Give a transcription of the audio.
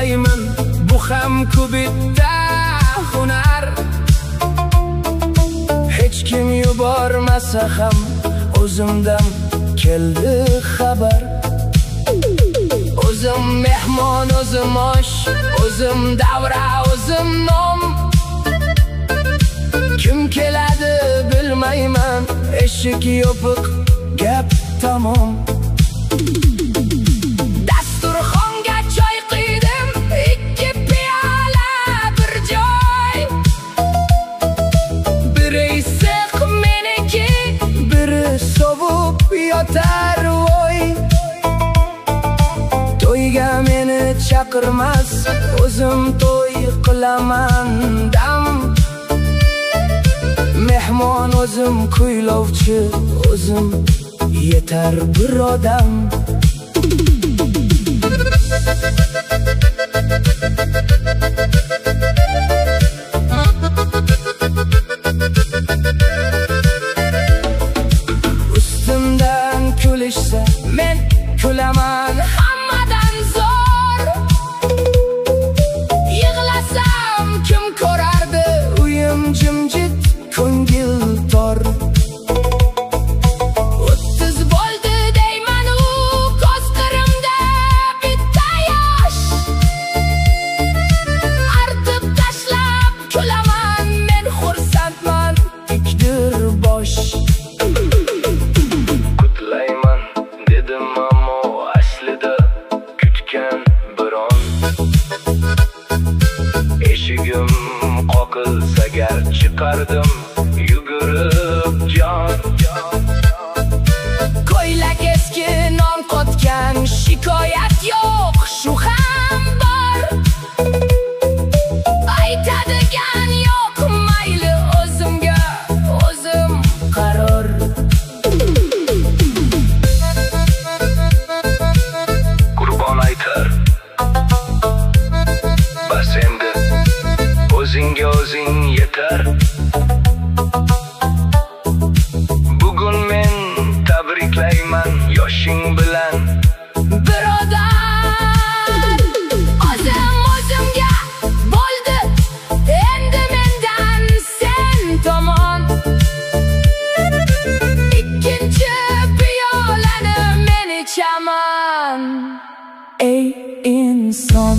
qutlayman, bu ham ku bitta hunar. Hech kim yubormasa ham o'zimdan keldi xabar. O'zim mehmon, o'zim osh, o'zim davra, o'zim nom. Kim keladi bilmayman, eshik yopiq, gap tamom. Dasturxonga choy quydim, 2 piyola bir joy. Biri issiq meniki, biri sovib yotar voy. To'yga meni chaqirmas, o'zim to'y qilaman dam. Mehmon o'zim, kuylovchi o'zim, yetar bir odam. Ustimdan kulishsa men kulaman hammadan zo'r. Yig'lasam kim ko'rardi, uyim jimjit, ko'ngil tor. 30 bo'ldi deyman, u ko'z qirimda bitta yosh. Artib tashlab kulaman, men xursandman, tikdir bosh. Qutlayman dedim, ammo aslida kutgan biron. Eshigim qoqilsa gar chiqardim yugurib jon. Ko'ylak eski, non qotgan, shikoyat yo'q, shu ham bor. Aytadigan yo'q, mayli o'zimga o'zim qaror. Qurbon aytar, bas endi o'zingga o'zing yetar. Bugun men tabriklayman yoshing bilan birodar. O'zim o'zimga bo'ldi endi mendan sen tomon. Ikkinchi piyolani men ichaman, ey inson.